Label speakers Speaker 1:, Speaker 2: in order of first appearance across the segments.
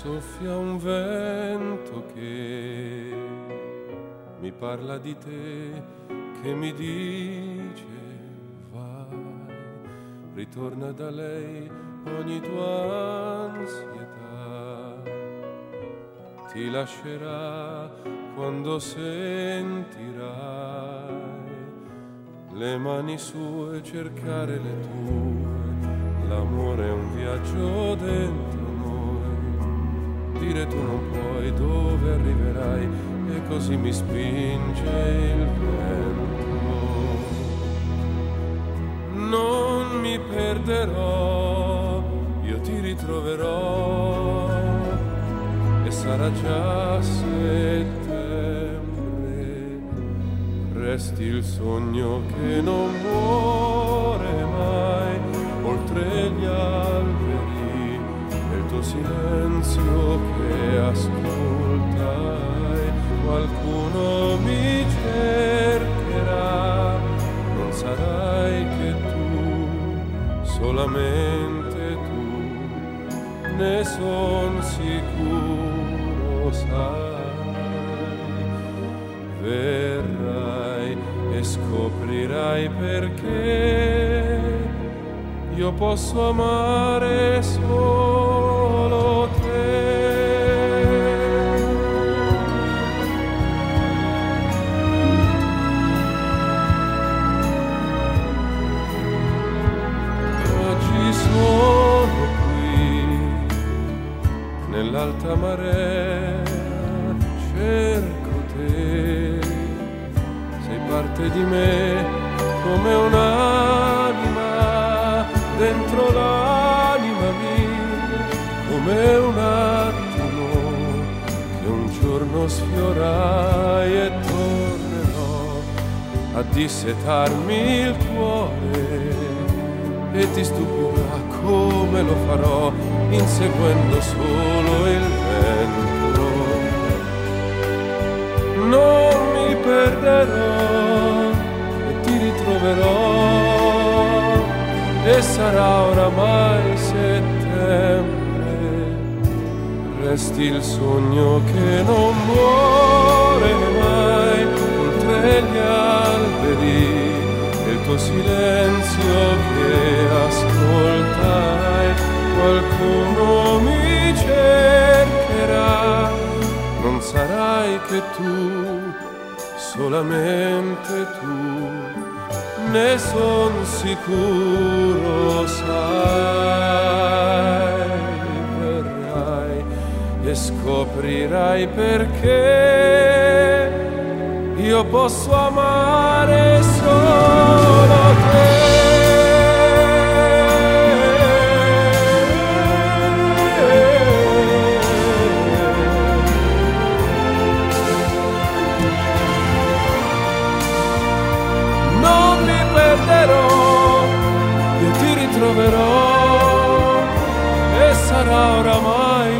Speaker 1: soffia un vento che mi parla di te, che mi dice vai, ritorna da lei ogni tua ansietà, ti lascerà quando sentirai le mani sue cercare le tue. L'amore è un viaggio dentro noi, dire tu non puoi dove arriverai, e così mi spinge il vento. Non mi perderò, io ti ritroverò, e sarà già settembre, resti il sogno che non muore mai, oltre gli alberi, e il tuo silenzio che ascoltai. Qualcuno mi cercherà, non sarai che tu, solamente tu, ne son sicuro, sai. Verrai e scoprirai perché io posso amare solo te. Oggi sono qui nell'alta marea, cerco te, sei parte di me come un'anima dentro l'anima mia, come un attimo che un giorno sfiorai, e tornerò a dissetarmi il cuore, e ti stupirà come lo farò inseguendo solo il vento. Non mi perderò e ti ritroverò, e sarà oramai settembre, resti il sogno che non muore mai, oltre gli alberi, e il tuo silenzio che ascoltai. Qualcuno mi cercherà, non sarai che tu, solamente tu, ne son sicuro, sai. Verrai e scoprirai perché io posso amare solo te. Non mi perderò, io ti ritroverò, e sarà oramai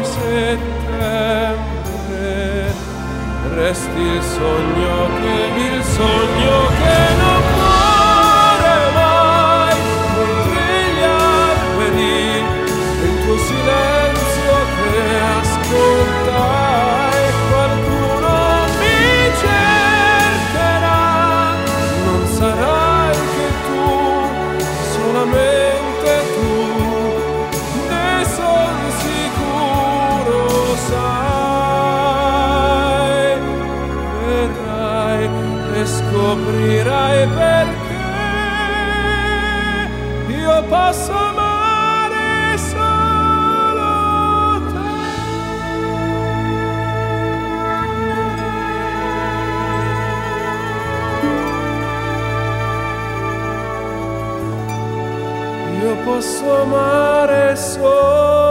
Speaker 1: settembre, resti il sogno che non muore mai, oltre gli alberi, e il tuo silenzio che ascoltai. Qualcuno mi cercherà, non sarai che tu, solamente tu, ne son sicuro, sai. Verrai e scoprirai perché io posso amare solo te. Io posso amare solo